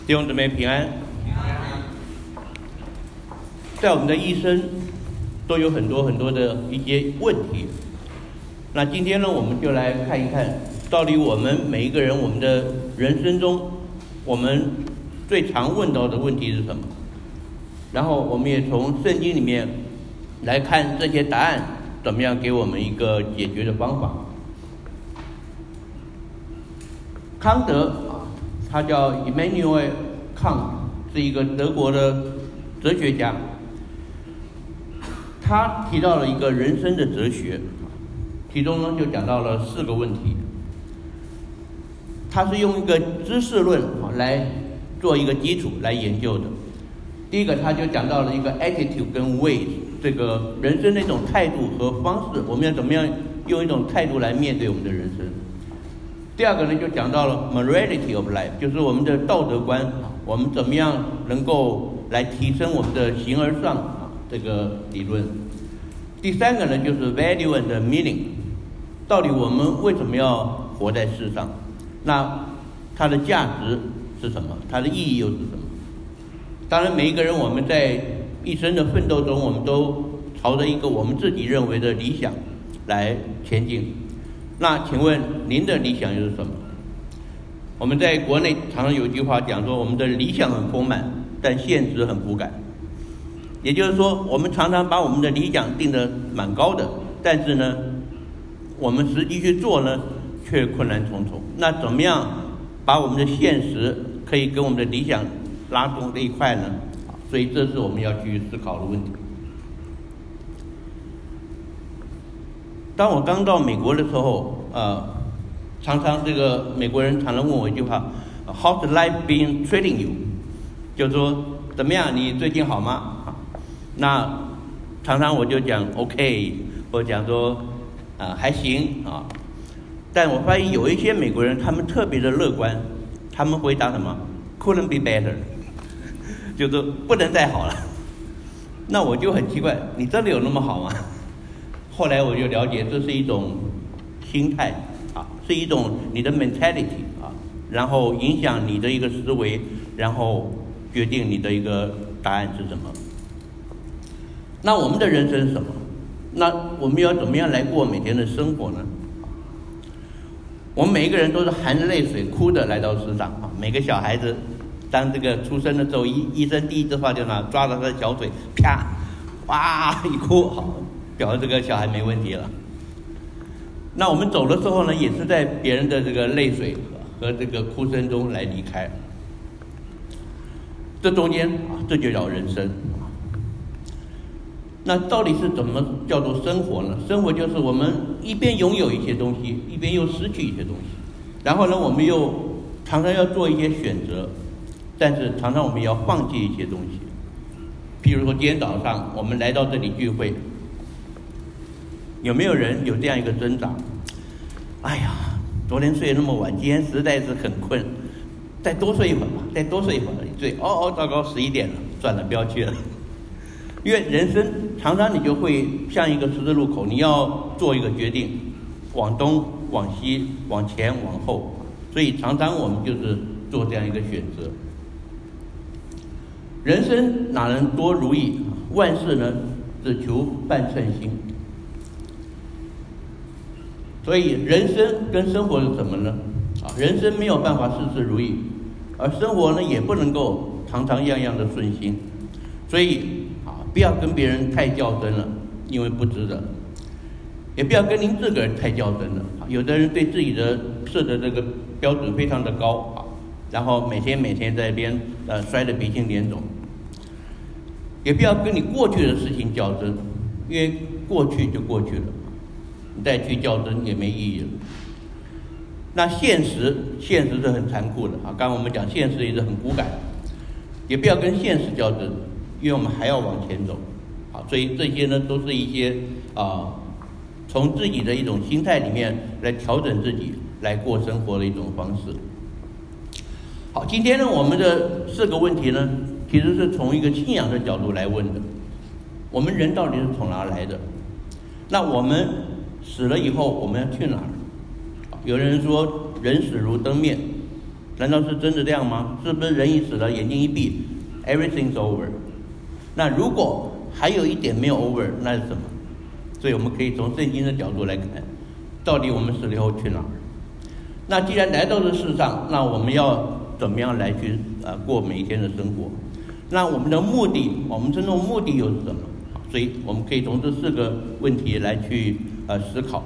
弟兄姊妹平安。在我们的一生都有很多很多的一些问题。那今天呢，我们就来看一看，到底我们每一个人，我们的人生中，我们最常问到的问题是什么？然后我们也从圣经里面来看这些答案怎么样给我们一个解决的方法。康德他叫 Immanuel Kant， 是一个德国的哲学家。他提到了一个人生的哲学，其中呢就讲到了4个问题。他是用一个知识论来做一个基础来研究的。第一个，他就讲到了一个 attitude 跟 ways， 这个人生的一种态度和方式，我们要怎么样用一种态度来面对我们的人生。第二个呢，就讲到了 morality of life， 就是我们的道德观，我们怎么样能够来提升我们的形而上这个理论。第3个呢，就是 value and meaning， 到底我们为什么要活在世上？那它的价值是什么？它的意义又是什么？当然，每一个人我们在一生的奋斗中，我们都朝着一个我们自己认为的理想来前进。那请问您的理想又是什么？我们在国内常常有一句话讲说，我们的理想很丰满，但现实很骨感。也就是说，我们常常把我们的理想定得蛮高的，但是呢，我们实际去做呢，却困难重重。那怎么样把我们的现实可以跟我们的理想拉动在一块呢？所以这是我们要去思考的问题。当我刚到美国的时候，常常这个美国人常常问我一句话 ，How's life been treating you？ 就是说怎么样，你最近好吗？那常常我就讲 OK， 或者讲说还行啊。但我发现有一些美国人他们特别的乐观，他们回答什么 ？Couldn't be better， 就是不能再好了。那我就很奇怪，你真的有那么好吗？后来我就了解，这是一种心态是一种你的 mentality 然后影响你的一个思维，然后决定你的一个答案是什么。那我们的人生是什么？那我们要怎么样来过每天的生活呢？我们每一个人都是含着泪水哭的来到世上每个小孩子当这个出生的时候，医生第一句话就抓着他的小腿，啪，哇一哭，好，表示这个小孩没问题了。那我们走的时候呢，也是在别人的这个泪水和这个哭声中来离开。这中间这就叫人生。那到底是怎么叫做生活呢？生活就是我们一边拥有一些东西，一边又失去一些东西。然后呢，我们又常常要做一些选择，但是常常我们也要放弃一些东西。譬如说今天早上我们来到这里聚会，有没有人有这样一个挣扎？哎呀，昨天睡得那么晚，今天实在是很困，再多睡一会儿吧，再多睡一会儿。糟糕，11点了，算了，不要去了。因为人生常常你就会像一个十字路口，你要做一个决定，往东、往西、往前、往后，所以常常我们就是做这样一个选择。人生哪能多如意？万事呢，只求半称心。所以人生跟生活是什么呢？人生没有办法事事如意，而生活呢也不能够常常样样的顺心，所以不要跟别人太较真了，因为不值得；也不要跟您自个儿太较真了。有的人对自己的设的这个标准非常的高然后每天在那边摔得鼻青脸肿。也不要跟你过去的事情较真，因为过去就过去了，你再去较真也没意义了。那现实是很残酷的刚刚我们讲现实也是很骨感，也不要跟现实较真，因为我们还要往前走所以这些呢都是一些从自己的一种心态里面来调整自己来过生活的一种方式。好，今天呢我们的4个问题呢，其实是从一个信仰的角度来问的。我们人到底是从哪来的？那我们死了以后我们要去哪儿？有人说人死如灯灭， 难道是真的这样吗？是不是人一死了，眼睛一闭 ，everything's over？ 那如果还有一点没有 over， 那是什么？所以我们可以从圣经的角度来看，到底我们死了以后去哪儿？那既然来到这世上，那我们要怎么样来去过每一天的生活？那我们的目的，我们真正目的又是什么？所以我们可以从这4个问题来去思考。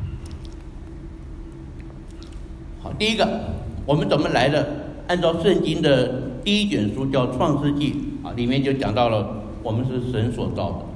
好，第一个，我们怎么来的？按照圣经的第一卷书叫《创世纪》里面就讲到了我们是神所造的。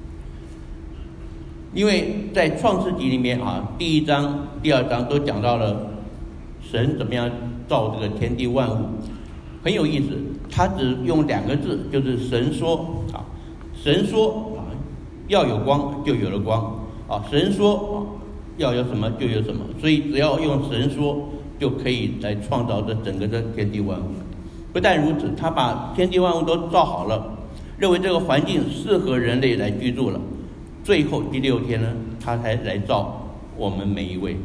因为在《创世纪》里面第1章、第2章都讲到了神怎么样造这个天地万物，很有意思。他只用2个字，就是神说神说要有光就有了光神说要有什么就有什么，所以只要用神说就可以来创造这整个的天地万物。不但如此，他把天地万物都造好了，认为这个环境适合人类来居住了，最后第6天呢，他才来造我们每一位。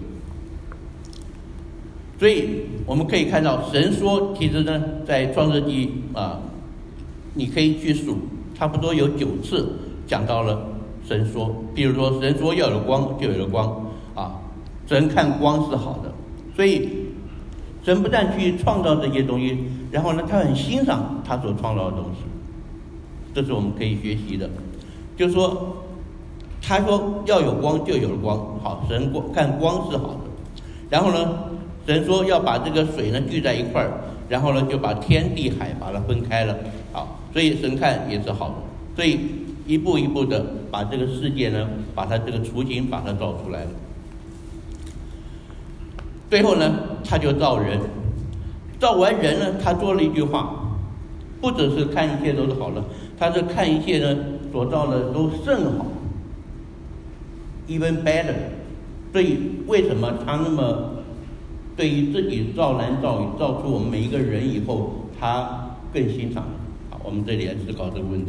所以我们可以看到神说其实呢在创世纪你可以去数，差不多有9次讲到了神说。比如说神说要有光就有了光神看光是好的。所以神不但去创造这些东西，然后呢他很欣赏他所创造的东西，这是我们可以学习的。就是说他说要有光就有了光，神看光是好的。然后呢神说要把这个水呢聚在一块儿，然后呢就把天地海把它分开了所以神看也是好的。所以一步一步的把这个世界呢，把它这个雏形把它造出来了。最后呢他就造人，造完人呢他说了一句话，不只是看一切都是好的，他是看一切呢所造的都甚好， even better。 所以为什么他那么对于自己造男造女造出我们每一个人以后，他更欣赏？我们这里来思考这个问题。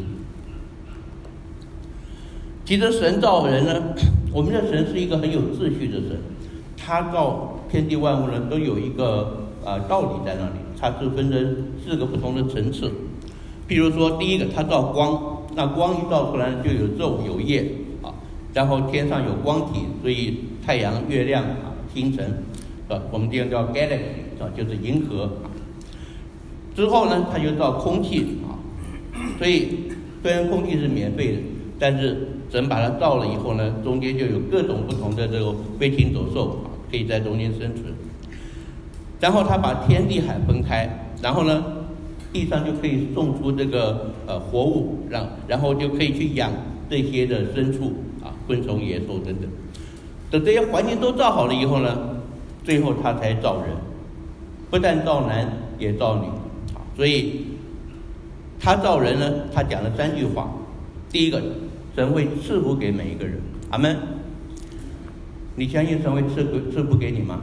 其实神造人呢，我们的神是一个很有秩序的神，他造天地万物呢都有一个道理在那里，它是分成4个不同的层次。譬如说第一个，他造光，那光一造出来就有昼有夜然后天上有光体，所以太阳、月亮星辰我们这样叫 galaxy 就是银河。之后呢他就造空气所以虽然空气是免费的，但是神把它造了以后呢，中间就有各种不同的这个飞禽走兽可以在中间生存。然后他把天地海分开，然后呢地上就可以种出这个活物，然后就可以去养这些的牲畜昆虫野兽等等。等这些环境都造好了以后呢，最后他才造人，不但造男也造女所以他造人呢，他讲了3句话。第一个，神会赐福给每一个人，阿们。你相信神会赐福给你吗？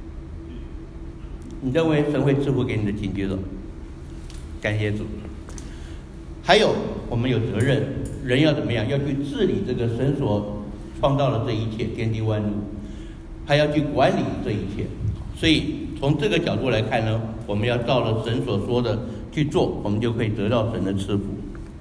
你认为神会赐福给你的，请举手。感谢主。还有我们有责任，人要怎么样？要去治理这个神所创造的这一切天地万物，还要去管理这一切。所以从这个角度来看呢，我们要照着神所说的去做，我们就可以得到神的赐福。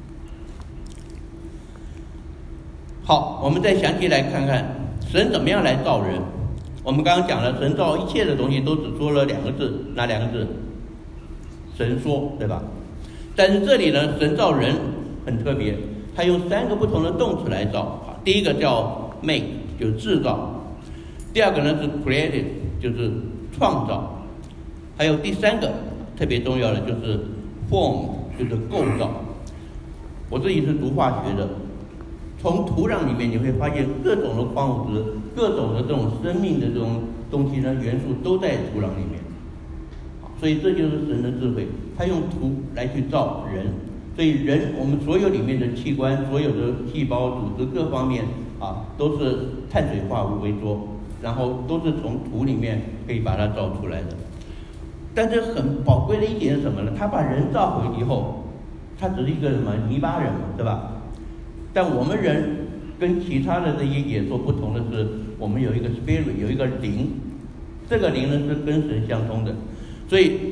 好，我们再详细来看看神怎么样来造人。我们刚刚讲了，神造一切的东西都只说了2个字，哪2个字？神说，对吧？但是这里呢，神造人很特别，他用3个不同的动词来造。第一个叫 make， 就是制造；第2个呢是 created， 就是创造；还有第3个特别重要的就是 form， 就是构造。我自己是读化学的，从土壤里面你会发现各种的矿物质、各种的这种生命的这种东西呢，元素都在土壤里面。所以这就是神的智慧，他用土来去造人。所以人，我们所有里面的器官、所有的细胞、组织各方面都是碳水化合物为多，然后都是从土里面可以把它造出来的。但是很宝贵的一点是什么呢？他把人造回以后，他只是一个什么泥巴人嘛，对吧？但我们人跟其他的这些野兽不同的是，我们有一个 spirit， 有一个灵，这个灵呢是跟神相通的。所以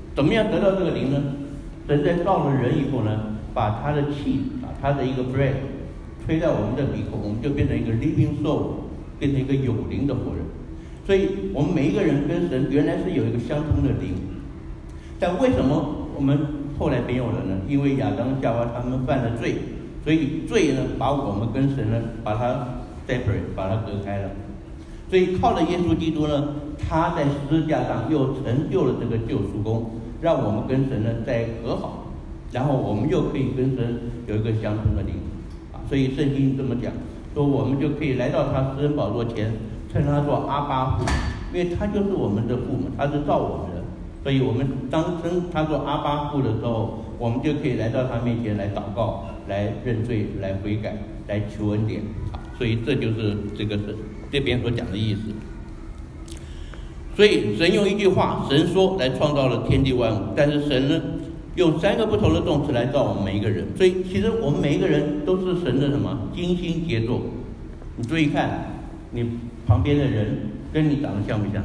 怎么样得到这个灵呢？神在造了人以后呢，把他的气，他的一个 breath 吹在我们的鼻孔，我们就变成一个 living soul， 变成一个有灵的活人。所以我们每一个人跟神原来是有一个相通的灵，但为什么我们后来没有了呢？因为亚当夏娃他们犯了罪，所以罪呢把我们跟神呢把它 separate， 把它隔开了。所以靠着耶稣基督呢，他在十字架上又成就了这个救赎功，让我们跟神呢再和好，然后我们又可以跟神有一个相通的灵所以圣经这么讲，说我们就可以来到他施恩宝座前，称他做阿爸父，因为他就是我们的父母，他是造我们的，所以我们当称他做阿爸父的时候，我们就可以来到他面前来祷告，来认罪，来悔改，来求恩典所以这就是这边所讲的意思。所以神用一句话，神说来创造了天地万物，但是神呢用3个不同的动词来造我们每一个人。所以其实我们每一个人都是神的什么精心杰作。你注意看，你旁边的人跟你长得像不像？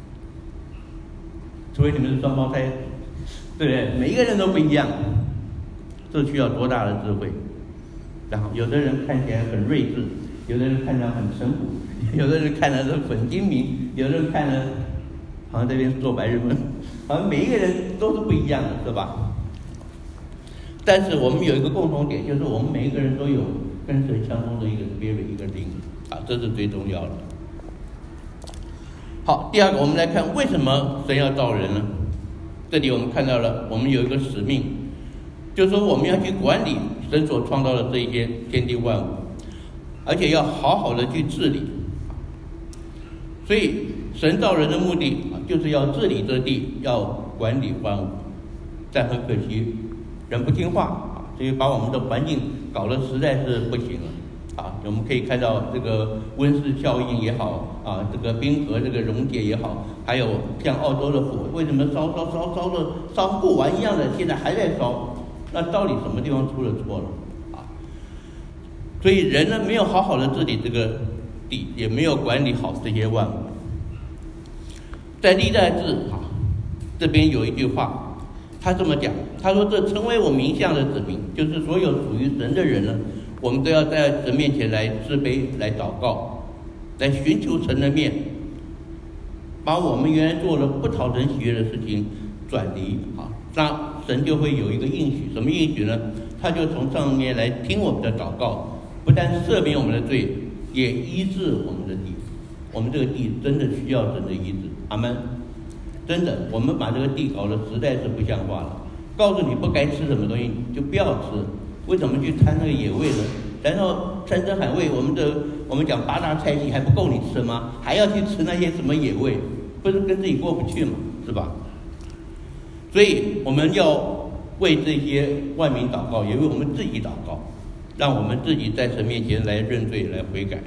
除非你们是双胞胎，对不对？每一个人都不一样，这需要多大的智慧？然后有的人看起来很睿智，有的人看起来很淳朴，有的人看起来很精明，有的人看着好像这边做白日梦，好像每一个人都是不一样的，是吧？但是我们有一个共同点，就是我们每一个人都有跟神相通的一个 spirit， 一个灵这是最重要的。好，第二个我们来看为什么神要造人呢？这里我们看到了我们有一个使命，就是说我们要去管理神所创造的这一些天地万物，而且要好好的去治理。所以神造人的目的就是要治理这地，要管理万物。但很可惜人不听话所以把我们的环境搞得实在是不行了我们可以看到这个温室效应也好这个冰河这个溶解也好，还有像澳洲的火，为什么烧的烧不完一样的，现在还在烧？那到底什么地方出了错了所以人呢没有好好的治理这个地，也没有管理好这些万物。在历代志这边有一句话，他这么讲，他说这成为我名下的子民，就是所有属于神的人呢，我们都要在神面前来自卑，来祷告，来寻求神的面，把我们原来做了不讨神喜悦的事情转离那神就会有一个应许。什么应许呢？他就从上面来听我们的祷告，不但赦免我们的罪，也医治我们的地。我们这个地真的需要神的医治，阿们。真的，我们把这个地搞得实在是不像话了。告诉你不该吃什么东西就不要吃，为什么去贪那个野味呢？然后山珍海味，我们讲8大菜系还不够你吃吗？还要去吃那些什么野味，不是跟自己过不去吗？是吧？所以我们要为这些万民祷告，也为我们自己祷告，让我们自己在神面前来认罪，来悔改。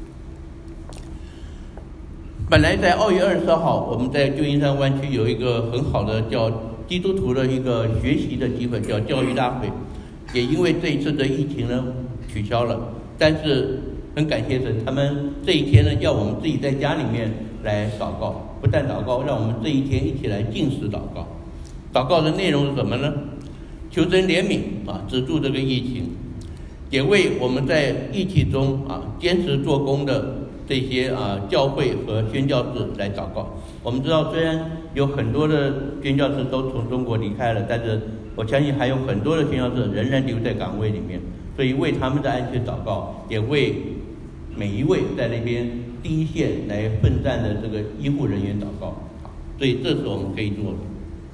本来在2月22号，我们在旧金山湾区有一个很好的叫基督徒的一个学习的机会，叫教育大会，也因为这一次的疫情呢取消了，但是很感谢神，他们这一天呢要我们自己在家里面来祷告，不但祷告，让我们这一天一起来禁食祷告。祷告的内容是什么呢？求神怜悯止住这个疫情，也为我们在疫情中坚持做工的这些教会和宣教士来祷告。我们知道虽然有很多的宣教士都从中国离开了，但是我相信还有很多的宣教士仍然留在岗位里面，所以为他们的安全祷告，也为每一位在那边第一线来奋战的这个医护人员祷告。所以这是我们可以做的。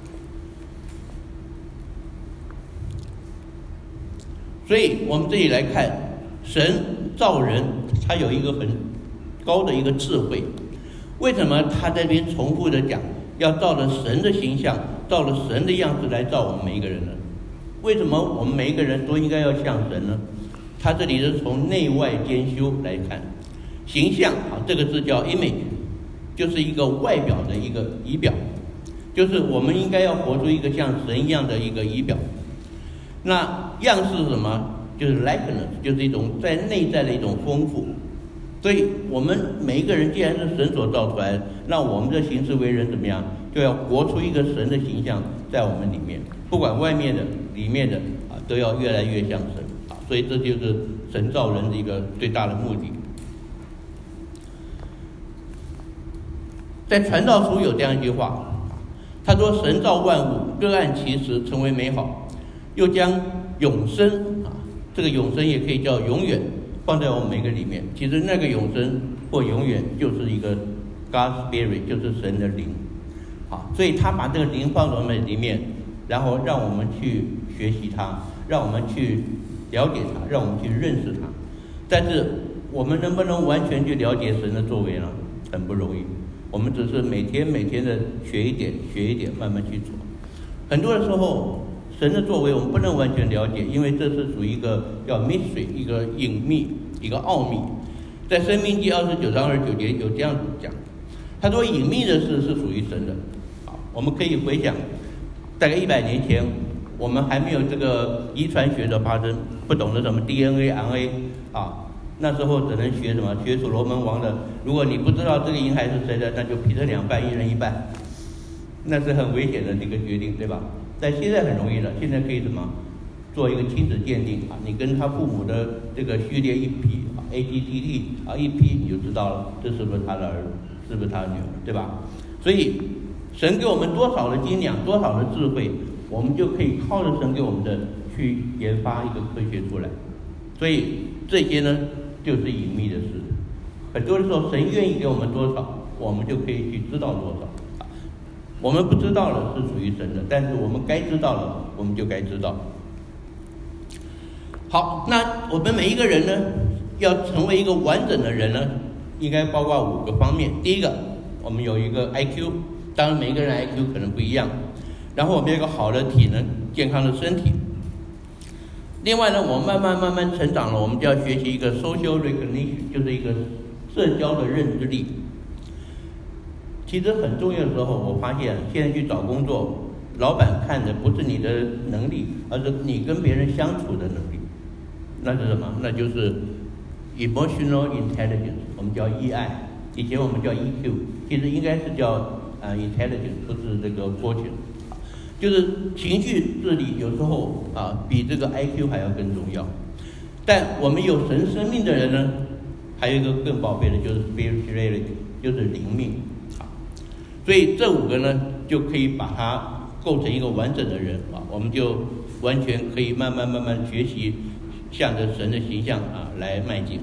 所以我们这里来看，神造人他有一个很高的一个智慧。为什么他在这边重复的讲要照着神的形象，照着神的样子来造我们每一个人呢？为什么我们每一个人都应该要像神呢？他这里是从内外兼修来看。形象这个字叫 image， 就是一个外表的一个仪表，就是我们应该要活出一个像神一样的一个仪表。那样式是什么？就是 likeness， 就是一种在内在的一种丰富。所以我们每一个人既然是神所造出来，那我们的行事为人怎么样？ 就要活出一个神的形象在我们里面，不管外面的、里面的都要越来越像神所以这就是神造人的一个最大的目的。在传道书有这样一句话，他说：“神造万物，各按其时，成为美好，又将永生这个永生也可以叫永远放在我们每个里面。其实那个永生或永远就是一个 God's Spirit， 就是神的灵所以他把这个灵放在我们里面，然后让我们去学习它，让我们去了解它，让我们去认识它。但是我们能不能完全去了解神的作为呢？很不容易。我们只是每天的学一点，慢慢去做。很多的时候，神的作为我们不能完全了解，因为这是属于一个叫 mystery， 一个隐秘，一个奥秘。在申命记29章29节有这样子讲，他说隐秘的事是属于神的。我们可以回想，大概100年前，我们还没有这个遗传学的发生，不懂得什么 DNA、RNA 那时候只能学什么？学所罗门王的。如果你不知道这个婴孩是谁的，那就劈成2半，一人一半，那是很危险的一个决定，对吧？但现在很容易了，现在可以什么？做一个亲子鉴定你跟他父母的这个序列一比AGTT 一批你就知道了，这是不是他的儿子，是不是他的女儿，对吧？所以神给我们多少的精量，多少的智慧，我们就可以靠着神给我们的去研发一个科学出来。所以这些呢，就是隐秘的事。很多的时候，神愿意给我们多少，我们就可以去知道多少。我们不知道了是属于神的，但是我们该知道了，我们就该知道。好，那我们每一个人呢，要成为一个完整的人呢，应该包括5个方面。第一个，我们有一个 IQ， 当然每一个人 IQ 可能不一样。然后我们有一个好的体能，健康的身体。另外呢，我们慢慢成长了，我们就要学习一个 social recognition， 就是一个社交的认知力。其实很重要的时候，我发现现在去找工作，老板看的不是你的能力，而是你跟别人相处的能力。那是什么？那就是 emotional intelligence， 我们叫 EI， 以前我们叫 EQ， 其实应该是叫intelligence， 不是这个 quotient， 就是情绪智力有时候比这个 IQ 还要更重要。但我们有神生命的人呢，还有一个更宝贝的，就是 spirituality， 就是灵命所以这5个呢，就可以把它构成一个完整的人我们就完全可以慢慢学习，向着神的形象来迈进。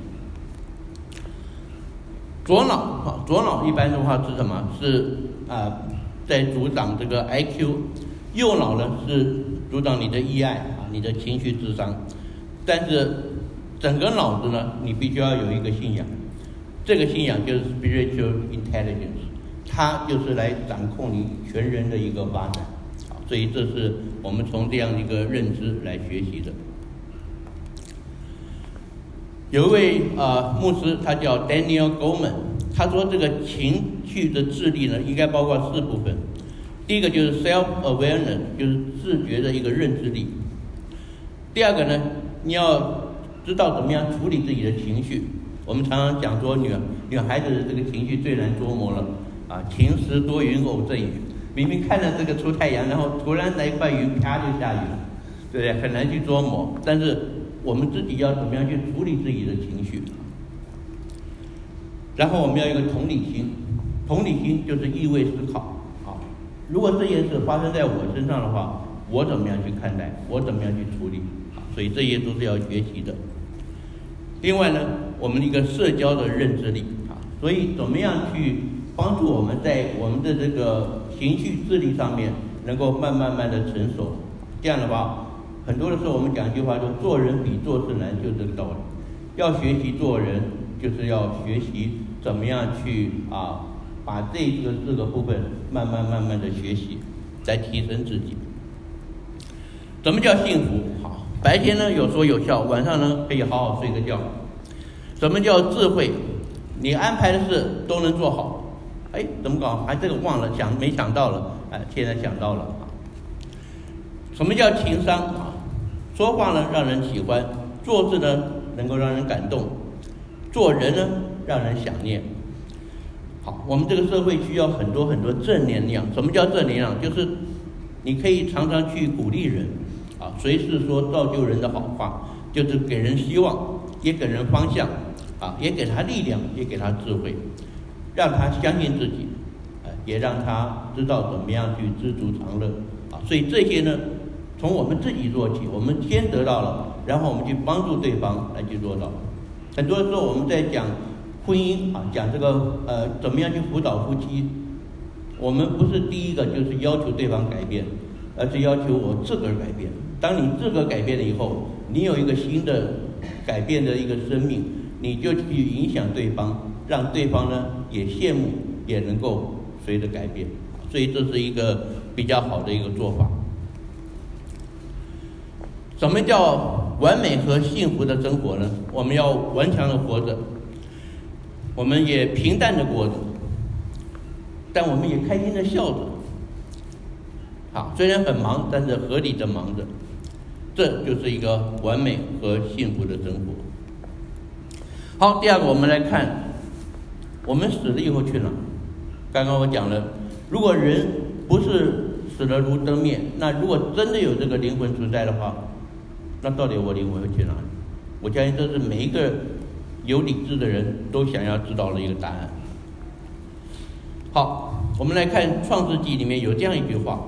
左脑一般的话是什么？是在主掌这个 IQ， 右脑呢是主掌你的 EI 你的情绪智商。但是整个脑子呢，你必须要有一个信仰，这个信仰就是 spiritual intelligence， 它就是来掌控你全人的一个发展。所以这是我们从这样一个认知来学习的。有一位牧师，他叫 Daniel Goleman， 他说这个情绪的智力呢，应该包括4部分。第一个就是 self-awareness， 就是自觉的一个认知力。第二个呢，你要知道怎么样处理自己的情绪。我们常常讲说女孩子的这个情绪最难捉摸了晴时多云偶阵雨，明明看着这个出太阳，然后突然来一块云，啪就下雨了，对不对？很难去捉摸。但是我们自己要怎么样去处理自己的情绪？然后我们要有一个同理心，同理心就是意味思考如果这件事发生在我身上的话，我怎么样去看待？我怎么样去处理？所以这些都是要学习的。另外呢，我们一个社交的认知力所以怎么样去帮助我们在我们的这个情绪智力上面能够慢慢的成熟。这样的话，很多的时候我们讲一句话，就做人比做事难，就这个道理。要学习做人，就是要学习怎么样去把这4个部分慢慢的学习，来提升自己。什么叫幸福？白天呢有说有笑，晚上呢可以好好睡个觉。什么叫智慧？你安排的事都能做好。怎么搞？这个忘了，没想到了，现在想到了。什么叫情商？说话呢让人喜欢，做事呢能够让人感动，做人呢让人想念。 好，我们这个社会需要很多很多正能量。什么叫正能量？就是你可以常常去鼓励人，随时说造就人的好话，就是给人希望，也给人方向，也给他力量，也给他智慧，让他相信自己，也让他知道怎么样去知足常乐。所以这些呢，从我们自己做起，我们先得到了，然后我们去帮助对方来去做到。很多时候我们在讲婚姻讲这个怎么样去辅导夫妻，我们不是第一个就是要求对方改变，而是要求我自个儿改变。当你自个儿改变了以后，你有一个新的改变的一个生命，你就去影响对方，让对方呢也羡慕，也能够随着改变。所以这是一个比较好的一个做法。什么叫完美和幸福的生活呢？我们要顽强的活着，我们也平淡的过着，但我们也开心的笑着。虽然很忙，但是合理的忙着，这就是一个完美和幸福的生活。好，第二个我们来看，我们死了以后去哪？刚刚我讲了，如果人不是死了如灯灭，那如果真的有这个灵魂存在的话，那到底我灵魂会去哪里？我相信这是每一个有理智的人都想要知道的一个答案。好，我们来看创世纪里面有这样一句话，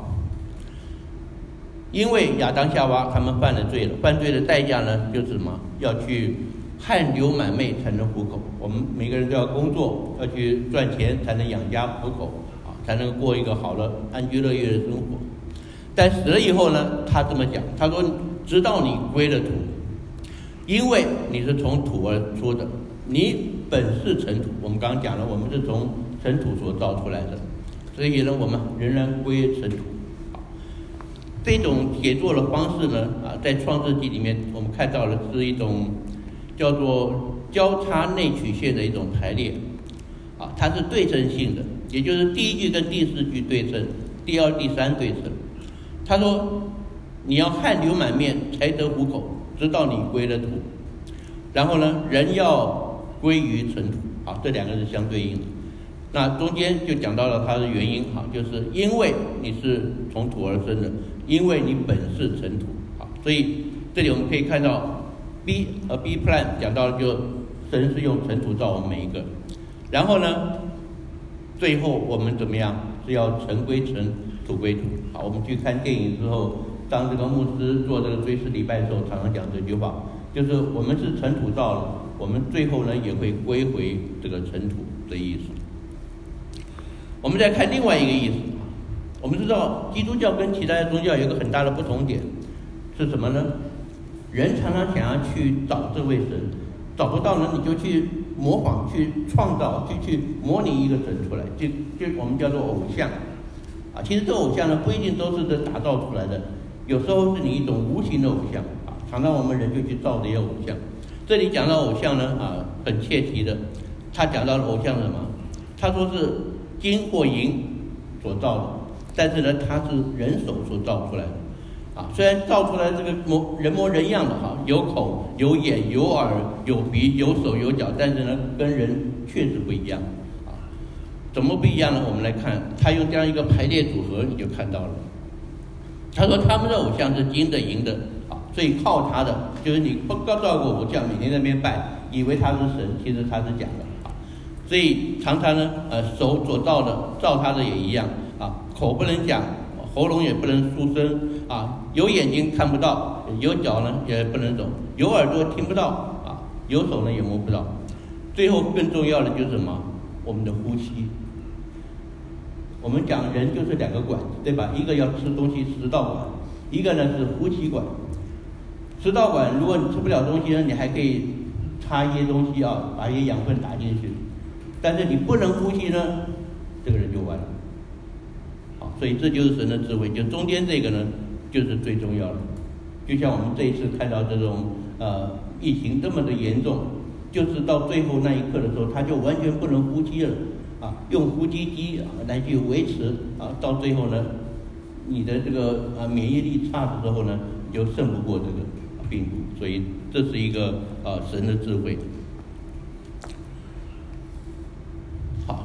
因为亚当夏娃他们犯了罪了，犯罪的代价呢就是什么？要去汗流满面才能糊口。我们每个人都要工作，要去赚钱才能养家糊口，才能过一个好的安居乐业的生活。但死了以后呢，他这么讲，他说直到你归了土，因为你是从土而出的，你本是尘土。我们刚刚讲了，我们是从尘土所造出来的，所以呢我们仍然归尘土。这种写作的方式呢，在创世纪里面我们看到的是一种叫做交叉内曲线的一种排列，它是对称性的，也就是第一句跟第四句对称，第二、第三对称。他说你要汗流满面才得糊口，直到你归了土，然后呢人要归于尘土，这两个是相对应的。那中间就讲到了它的原因，就是因为你是从土而生的，因为你本是尘土。所以这里我们可以看到 B plan 讲到就神是用尘土造我们每一个，然后呢最后我们怎么样是要尘归尘，土归土。我们去看电影之后，当这个牧师做这个追思礼拜的时候，常常讲这句话，就是我们是尘土造的，我们最后呢也会归回这个尘土的意思。我们再看另外一个意思，我们知道基督教跟其他的宗教有一个很大的不同点是什么呢？人常常想要去找这位神，找不到呢你就去模仿，去创造，去模拟一个神出来，就我们叫做偶像。其实这个偶像呢不一定都是这打造出来的，有时候是你一种无形的偶像。常常我们人就去造这些偶像。这里讲到偶像呢很切题的，他讲到的偶像是什么？他说是金或银所造的，但是呢它是人手所造出来的。虽然造出来这个人模人样的有口有眼有耳有鼻有手有脚，但是呢跟人确实不一样。怎么不一样呢？我们来看，他用这样一个排列组合，你就看到了。他说他们的偶像是金的银的，所以靠他的就是你不造个偶像，每天在那边拜，以为他是神，其实他是假的。所以常常呢手所造的造他的也一样，口不能讲，喉咙也不能出声，有眼睛看不到，有脚呢也不能走，有耳朵听不到，有手呢也摸不到。最后更重要的就是什么？我们的呼吸。我们讲人就是两个管子，对吧？一个要吃东西食道管，一个呢是呼吸管。食道管如果你吃不了东西呢，你还可以插一些东西把一些养分打进去，但是你不能呼吸呢，这个人就完了。所以这就是神的智慧，就中间这个呢就是最重要的。就像我们这一次看到这种疫情这么的严重，就是到最后那一刻的时候，他就完全不能呼吸了，用呼吸机来去维持，到最后呢，你的这个免疫力差的时候呢，你就胜不过这个病毒。所以这是一个神的智慧。好，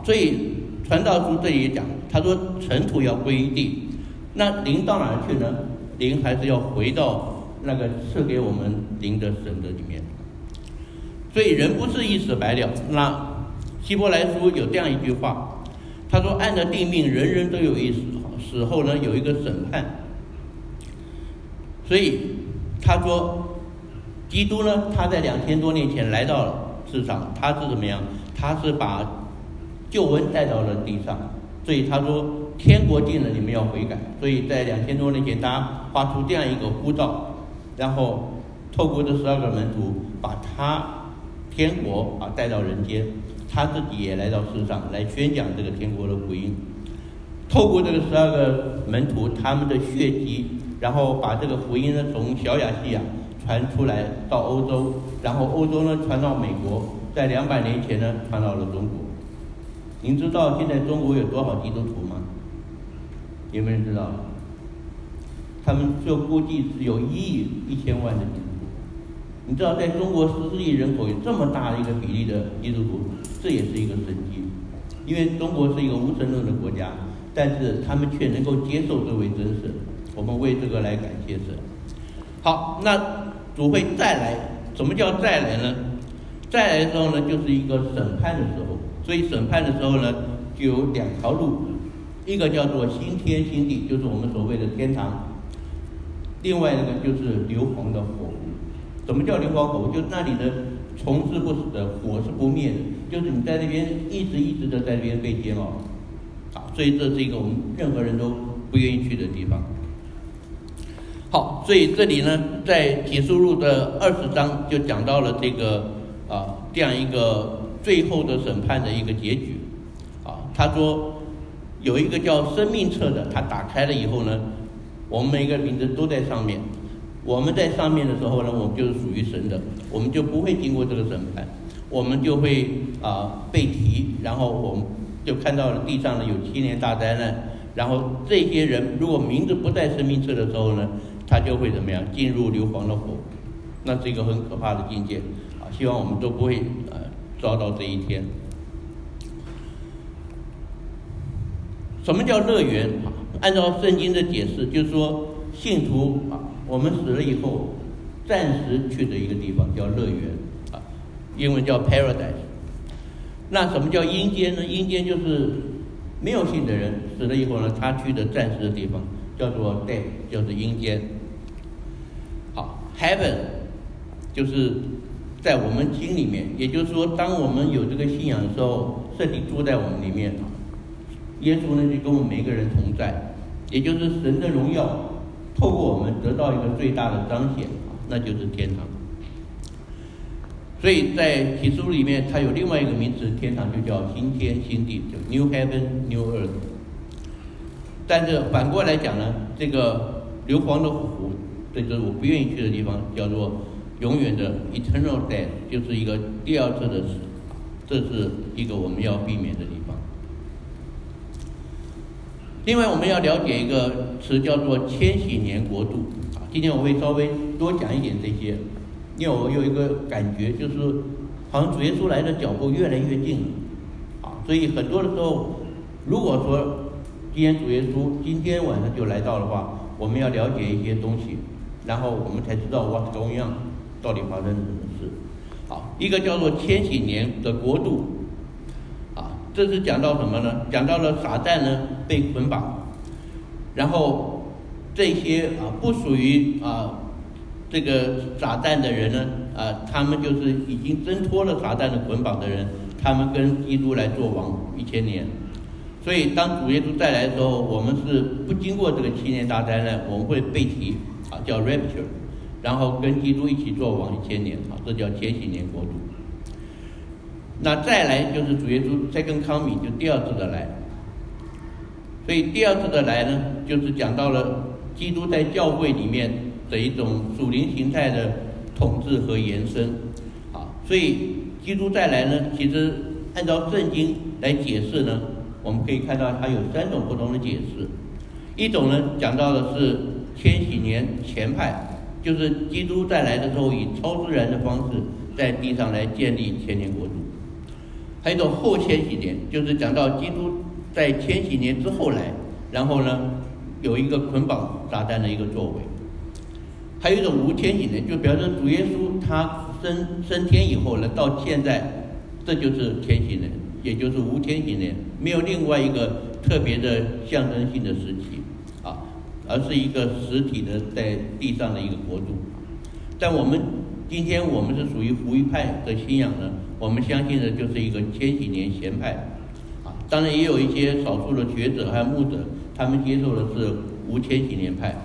好，所以传道书这里也讲，他说尘土要归于地，那灵到哪儿去呢？灵还是要回到那个赐给我们灵的神的里面。所以人不是一死百了。那希伯来书有这样一句话，他说按照定命，人人都有一死，死后呢有一个审判。所以他说基督呢，他在2000多年前来到了世上，他是怎么样？他是把救恩带到了地上，所以他说天国近了，你们要悔改。所以在2000多年前，他发出这样一个呼召，然后透过这12个门徒，把他天国带到人间，他自己也来到世上来宣讲这个天国的福音。透过这个12个门徒他们的血迹，然后把这个福音呢从小亚细亚传出来到欧洲，然后欧洲呢传到美国，在200年前呢传到了中国。您知道现在中国有多少基督徒吗？有没有人知道？他们就估计是有1亿1千万的基督徒。你知道在中国14亿人口有这么大的一个比例的基督徒，这也是一个神迹。因为中国是一个无神论的国家，但是他们却能够接受这位真神，我们为这个来感谢神。好，那主会再来，什么叫再来呢？再来的时候呢，就是一个审判的时候。所以审判的时候呢，就有2条路，一个叫做新天新地，就是我们所谓的天堂；另外一个就是硫磺的火湖。什么叫硫磺火湖？就是那里的虫是不死的，火是不灭的，就是你在那边一直的在那边被煎熬。好，所以这是一个我们任何人都不愿意去的地方。好，所以这里呢，在启示录的20章就讲到了这个这样一个最后的审判的一个结局。他说有一个叫生命册的，他打开了以后呢，我们每一个名字都在上面。我们在上面的时候呢，我们就是属于神的，我们就不会经过这个审判，我们就会被提，然后我们就看到了地上呢有7年大灾难，然后这些人如果名字不在生命册的时候呢，他就会怎么样？进入硫磺的火，那是一个很可怕的境界。希望我们都不会遭到这一天。什么叫乐园？按照圣经的解释，就是说信徒我们死了以后暂时去的一个地方叫乐园，英文叫 paradise。 那什么叫阴间呢？阴间就是没有信的人死了以后呢，他去的暂时的地方叫做 death， 就是阴间。好， heaven 就是在我们心里面，也就是说当我们有这个信仰的时候，圣灵住在我们里面，耶稣呢就跟我们每一个人同在，也就是神的荣耀透过我们得到一个最大的彰显，那就是天堂。所以在启示录里面，它有另外一个名词，天堂就叫新天新地，就 New Heaven New Earth。但是反过来讲呢，这个硫磺的火湖，这就是我不愿意去的地方，叫做永远的 Eternal Death， 就是一个第二次的死，这是一个我们要避免的地方。另外我们要了解一个词叫做千禧年国度。今天我会稍微多讲一点这些，因为我有一个感觉，就是好像主耶稣来的脚步越来越近了，所以很多的时候，如果说今天主耶稣今天晚上就来到的话，我们要了解一些东西，然后我们才知道 what's going on， 到底发生了什么事。好，一个叫做千禧年的国度，这是讲到什么呢？讲到了撒旦呢被捆绑，然后这些不属于这个撒旦的人呢，他们就是已经挣脱了撒旦的捆绑的人，他们跟基督来做王1000年。所以当主耶稣再来的时候，我们是不经过这个7年大灾难，我们会被提叫 rapture， 然后跟基督一起做王1000年，这叫千禧年国度。那再来就是主耶稣second coming，就第二次的来。所以第二次的来呢，就是讲到了基督在教会里面的一种属灵形态的统治和延伸。所以基督再来呢，其实按照圣经来解释呢，我们可以看到它有3种不同的解释。一种呢讲到的是千禧年前派，就是基督再来的时候以超自然的方式在地上来建立千年国度。 还有一种后千禧年，就是讲到基督在千禧年之后来，然后呢有一个捆绑撒旦的一个作为。还有一种无千禧年，就表示主耶稣他升天以后呢，到现在这就是千禧年，也就是无千禧年，没有另外一个特别的象征性的时期啊，而是一个实体的在地上的一个国度。但今天我们是属于福音派的信仰呢，我们相信的就是一个千禧年前派啊，当然也有一些少数的学者还有牧者，他们接受的是无千禧年派。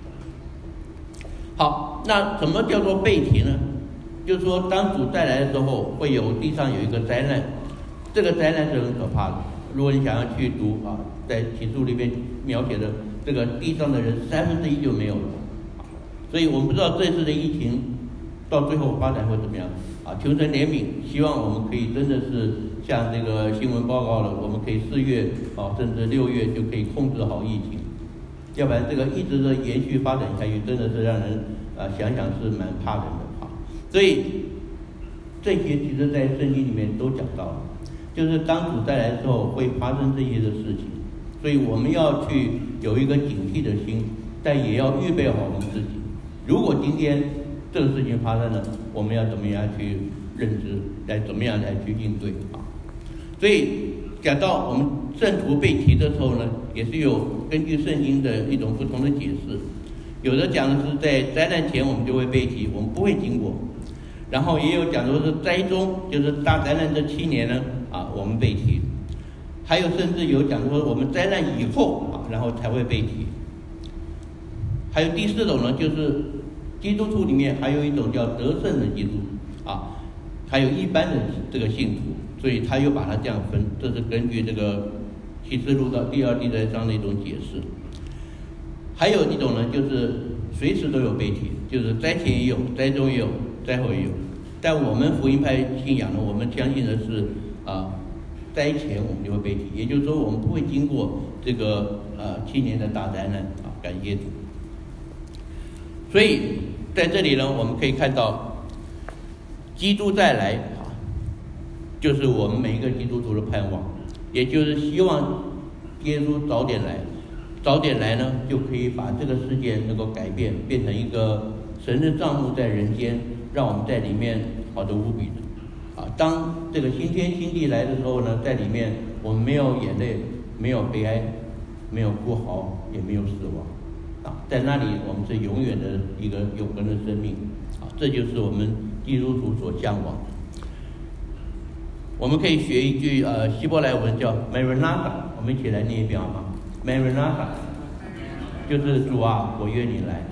好，那什么叫做被提呢？就是说当主再来的时候，会有地上有一个灾难，这个灾难是很可怕的。如果你想要去读啊，在启示录里面描写的这个地上的人1/3就没有了，所以我们不知道这次的疫情到最后发展会怎么样啊？求神怜悯，希望我们可以真的是像这个新闻报告了，我们可以4月啊，甚至6月就可以控制好疫情。要不然这个一直的延续发展下去，真的是让人想想是蛮怕人的啊。所以这些其实在圣经里面都讲到了，就是当主再来的时候会发生这些的事情，所以我们要去有一个警惕的心，但也要预备好我们自己。如果今天这个事情发生了，我们要怎么样去认知，怎么样来去应对啊？所以讲到我们圣徒被提的时候呢，也是有根据圣经的一种不同的解释。有的讲的是在灾难前我们就会被提，我们不会经过；然后也有讲的是灾中，就是大灾难这7年呢我们被提；还有甚至有讲说我们灾难以后然后才会被提。还有第4种呢，就是基督徒里面还有一种叫得胜的基督还有一般的这个信徒，所以他又把它这样分，这是根据这个启示录的第2、第3章的一种解释。还有一种呢，就是随时都有被提，就是灾前也有，灾中也有，灾后也有。但我们福音派信仰呢，我们相信的是灾前我们就会被提，也就是说我们不会经过这个7年的大灾难感谢主。所以在这里呢，我们可以看到基督再来就是我们每一个基督徒的盼望，也就是希望耶稣早点来呢，就可以把这个世界能够改变，变成一个神的帐幕在人间，让我们在里面好得无比的当这个新天新地来的时候呢，在里面我们没有眼泪，没有悲哀，没有哭嚎，也没有死亡在那里我们是永远的一个永恒的生命这就是我们基督徒所向往的。我们可以学一句希伯来文叫 Maranatha， 我们一起来念一遍好吗？ Maranatha 就是主啊，我愿你来。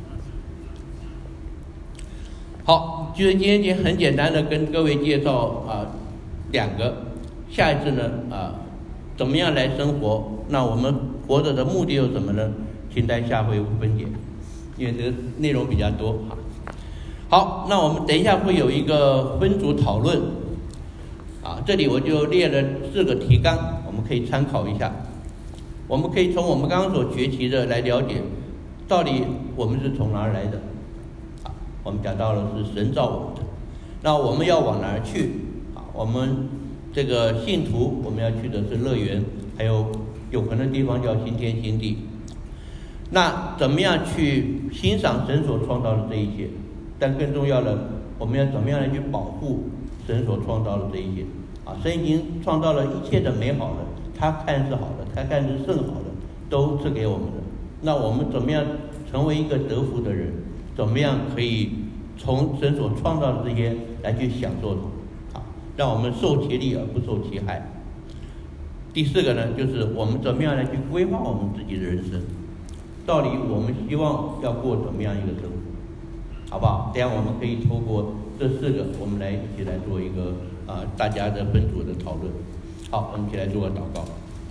好，就是今天已经很简单的跟各位介绍2个，下一次呢怎么样来生活？那我们活着的目的有什么呢？请待下回分解，因为这个内容比较多好，那我们等一下会有一个分组讨论这里我就列了4个提纲，我们可以参考一下。我们可以从我们刚刚所学习的来了解，到底我们是从哪儿来的我们讲到了是神造我们的，那我们要往哪儿去我们这个信徒我们要去的是乐园，还有永恒的地方叫新天新地。那怎么样去欣赏神所创造的这一切？但更重要的，我们要怎么样来去保护神所创造的这一切神已经创造了一切的美好的，他看是好的，他看是甚好的，都赐给我们的。那我们怎么样成为一个得福的人？怎么样可以从神所创造的这些来去享受它让我们受其利而不受其害。第4个呢，就是我们怎么样来去规划我们自己的人生，到底我们希望要过怎么样一个生活，好不好？这样我们可以透过这4个，我们来一起来做一个大家的分组的讨论。好，我们一起来做个祷告。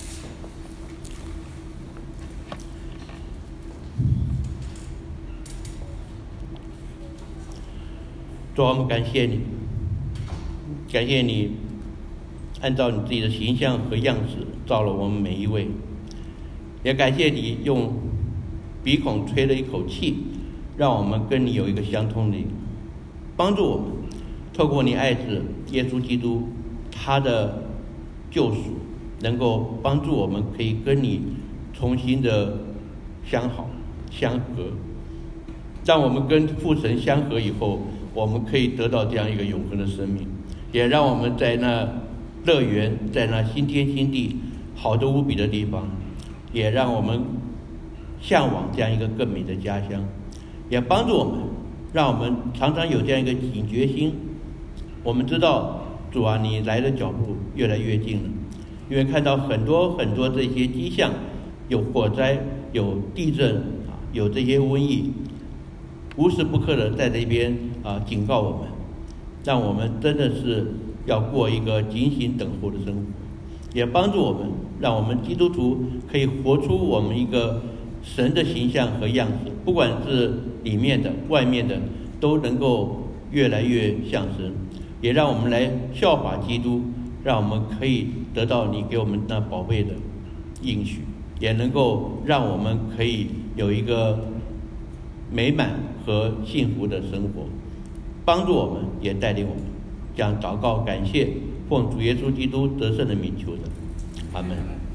主，我们感谢你，感谢你按照你自己的形象和样式造了我们每一位，也感谢你用鼻孔吹了一口气，让我们跟你有一个相通的，帮助我们透过你爱子耶稣基督他的救赎能够帮助我们可以跟你重新的相好相合，让我们跟父神相合以后，我们可以得到这样一个永恒的生命，也让我们在那乐园，在那新天新地好得无比的地方，也让我们向往这样一个更美的家乡，也帮助我们，让我们常常有这样一个警觉心。我们知道主啊，你来的脚步越来越近了，因为看到很多很多这些迹象，有火灾，有地震有这些瘟疫，无时不刻的在这边警告我们，让我们真的是要过一个警醒等候的生活，也帮助我们，让我们基督徒可以活出我们一个神的形象和样子，不管是里面的外面的，都能够越来越像神，也让我们来效法基督，让我们可以得到你给我们那宝贝的应许，也能够让我们可以有一个美满和幸福的生活，帮助我们，也带领我们。这样祷告感谢，奉主耶稣基督得胜的名求的，阿们。